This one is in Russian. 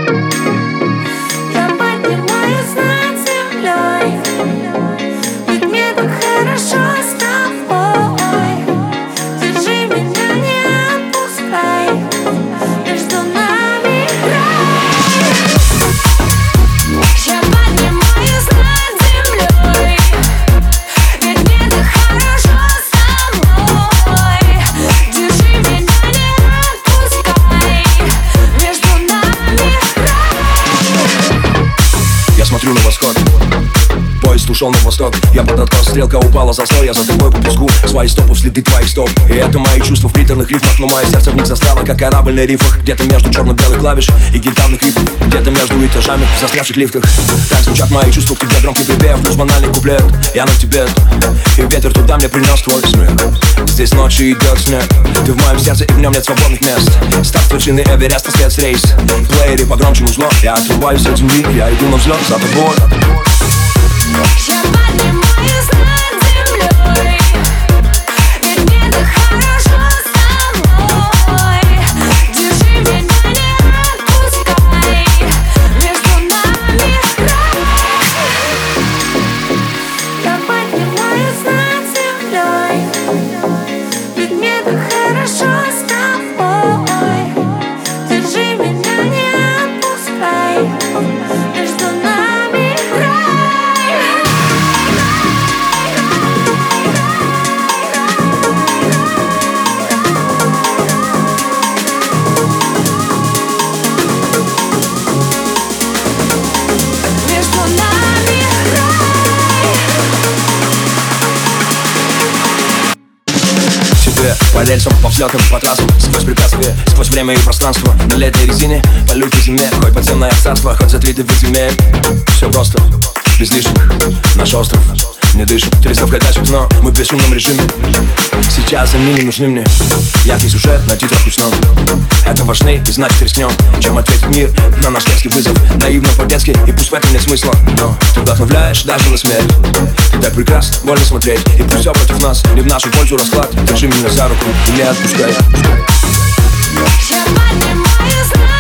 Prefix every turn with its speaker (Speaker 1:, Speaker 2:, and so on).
Speaker 1: Я поднимаюсь над землей, ведь мне так хорошо с тобой. Держи меня, не отпускай, между нами рай. Я поднимаюсь над землей, ведь мне так хорошо с тобой. Держи меня, не отпускай, между нами рай.
Speaker 2: Я смотрю на восход, поезд ушел на восток. Я под откос, стрелка упала за слой. Я за тобой по песку, свои стопы, следы твоих стоп. И это мои чувства в приторных рифмах, но мое сердце в них застряло, как корабль на рифах. Где-то между черно-белых клавиш и гитарных рифов, где-то между этажами в застрявших лифтах. Так звучат мои чувства, к тебе громкий припев, плюс банальный куплет. Я на тебе, и ветер туда мне принес твой смех. Здесь ночью идет снег, ты в моем сердце, и в нем нет свободных мест. Старт с вершины Эвереста, спецрейс. Плеере погромче музло, я отрываюсь от земли, я иду на взлет за тобой.
Speaker 1: Я поднимаюсь над землей, ведь мне так хорошо с тобой. Держи меня, не отпускай, между нами рай. Я поднимаюсь над землей, ведь мне так хорошо с тобой. Держи меня, не отпускай, между нами рай. Между нами рай.
Speaker 2: Тебе по рельсам, по взлетам, по трассам, сквозь препятствия, сквозь время и пространство. На летней резине, по лютой зиме, хоть подземное царство, хоть за 3 земель. Все просто, без лишних, наш остров не дышит. 300 входящих, но мы в бесшумном режиме. Сейчас они не нужны мне. Яркий сюжет на титрах ручном. Это важнее и значит рискнем, чем ответить мир на наш детский вызов. Наивно по-детски, и пусть в этом нет смысла, но ты вдохновляешь даже на смерть. Ты так прекрасно, больно смотреть. И пусть все против нас, не в нашу пользу расклад. Держи меня за руку и не отпускай.
Speaker 1: Я поднимаюсь над